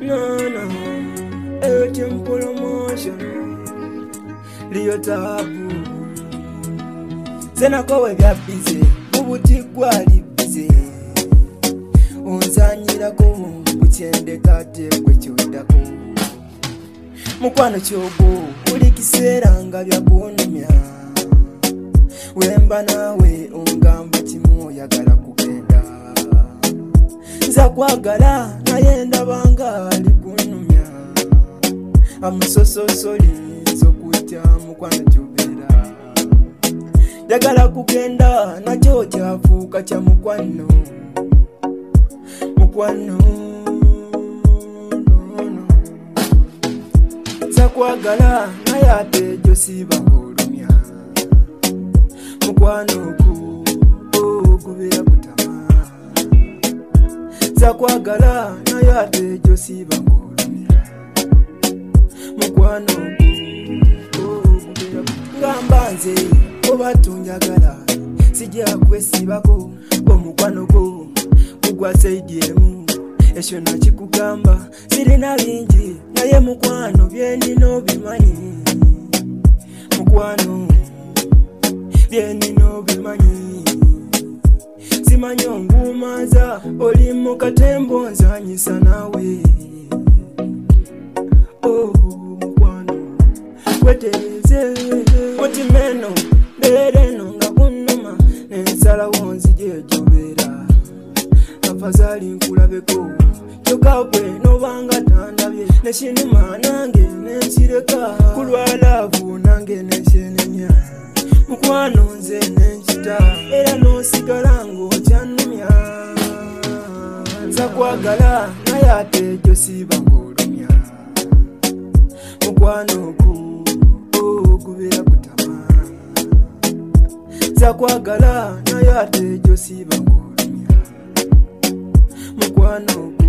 No, urgent promotion. Liyo tabu. Sena kowe bya busy. Ubuti gwali busy. Unzanyirako kukyende kate kwekyodako. Mukwano kyogo buli kiseera nga byakunyumya. Wemba nawe ungamba kimu oyagala kugenda. Nza kwagala naye ndabanga ali kunyumya. Amusososoli nzokutya mukwano kyobera. Njagala kugenda nakyo kyafuuka kya mukwano. Mukwano nza kwagala naye ate gyo siba ng'olumya. Mukwano gubera kutama. Nza kwagala naye ate gyo siba ng'olumya. Mukwano gubera ngamba nze oba tunjagala sijja kwesibako omukwano gwo kugwa saidi emu. Ekyo nakikugamba sirina bingi naye mukwano byenina obimanyi. Mukwano byenina obimanyi. Simanyi ongumaza oli mu katembo nzanyisa nawe. Mukwano wetereze mutimeno mbeereno nga kunnuma nensalawo nzije ejobera. Afazali nkulabeko kyokka bwe nobanga tandabye nekinuma nange nensireka. Kulwalaavu nange nensenenya. Mukwano nze nenkita era nosigala ng'okyannumya. Nza kwagala naye ate gyo siba ng'olumya. Mukwano gubera kutama. Nza kwagala naye ate gyo siba ng'olumya. Mukwano